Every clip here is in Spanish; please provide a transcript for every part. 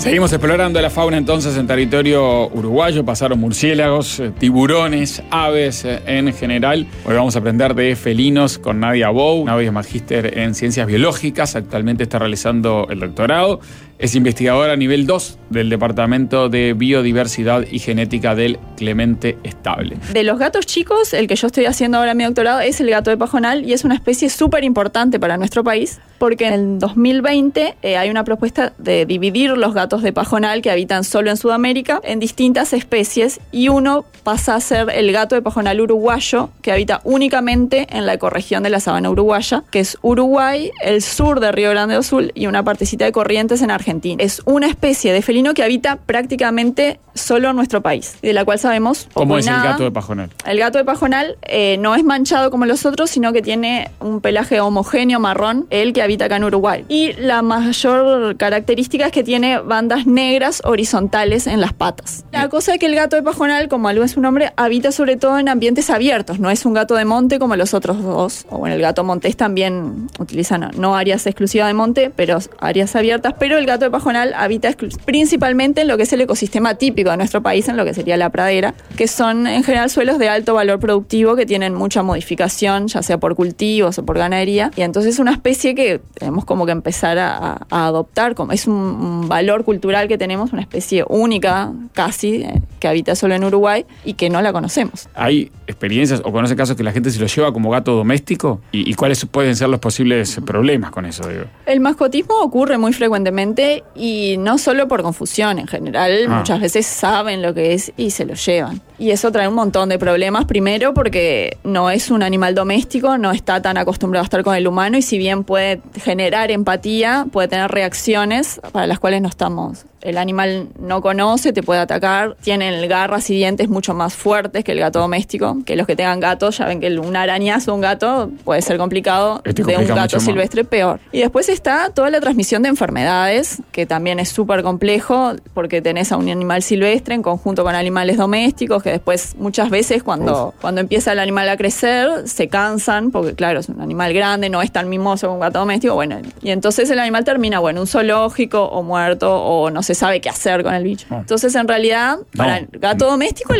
Seguimos explorando la fauna entonces en territorio uruguayo. Pasaron murciélagos, tiburones, aves en general. Hoy vamos a aprender de felinos con Nadia Bou. Nadia es magíster en ciencias biológicas. Actualmente está realizando el doctorado. Es investigadora a nivel 2 del Departamento de Biodiversidad y Genética del Clemente Estable. De los gatos chicos, el que yo estoy haciendo ahora en mi doctorado es el gato de pajonal y es una especie súper importante para nuestro país porque en el 2020 hay una propuesta de dividir los gatos de pajonal que habitan solo en Sudamérica en distintas especies y uno pasa a ser el gato de pajonal uruguayo que habita únicamente en la ecorregión de la sabana uruguaya, que es Uruguay, el sur de Río Grande do Sul y una partecita de Corrientes en Argentina. Es una especie de felino que habita prácticamente solo en nuestro país, de la cual sabemos poco. ¿Cómo es nada. El gato de pajonal? El gato de pajonal no es manchado como los otros, sino que tiene un pelaje homogéneo marrón, el que habita acá en Uruguay. Y la mayor característica es que tiene bandas negras horizontales en las patas. La cosa es que el gato de pajonal, como alude su nombre, habita sobre todo en ambientes abiertos. No es un gato de monte como los otros dos. O bueno, el gato montés también utiliza no áreas exclusivas de monte, pero áreas abiertas. Pero el gato de pajonal habita principalmente en lo que es el ecosistema típico de nuestro país, en lo que sería la pradera, que son en general suelos de alto valor productivo que tienen mucha modificación, ya sea por cultivos o por ganadería, y entonces es una especie que tenemos como que empezar a adoptar, como es un valor cultural que tenemos, una especie única casi, que habita solo en Uruguay y que no la conocemos. ¿Hay experiencias o conoce casos que la gente se lo lleva como gato doméstico? ¿Y cuáles pueden ser los posibles problemas con eso, digo? El mascotismo ocurre muy frecuentemente y no solo por confusión, en general muchas veces saben lo que es y se lo llevan. Y eso trae un montón de problemas, primero porque no es un animal doméstico, no está tan acostumbrado a estar con el humano y si bien puede generar empatía, puede tener reacciones para las cuales no estamos. El animal no conoce, te puede atacar, tienen garras y dientes mucho más fuertes que el gato doméstico, que los que tengan gatos ya ven que un arañazo de un gato puede ser complicado, de un gato silvestre peor. Y después está toda la transmisión de enfermedades, que también es súper complejo, porque tenés a un animal silvestre en conjunto con animales domésticos, que después muchas veces cuando empieza el animal a crecer, se cansan, porque claro, es un animal grande, no es tan mimoso como un gato doméstico, bueno, y entonces el animal termina, bueno, un zoológico o muerto, o no se sabe qué hacer con el bicho. Entonces, en realidad, para el gato doméstico,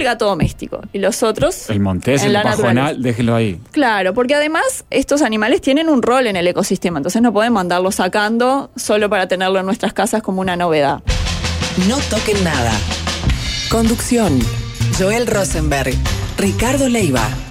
y los otros el montés, el pajonal, déjelo ahí. Claro, porque además estos animales tienen un rol en el ecosistema, entonces no podemos andarlo sacando solo para tenerlo en nuestras casas como una novedad. No toquen nada. Conducción: Joel Rosenberg, Ricardo Leiva.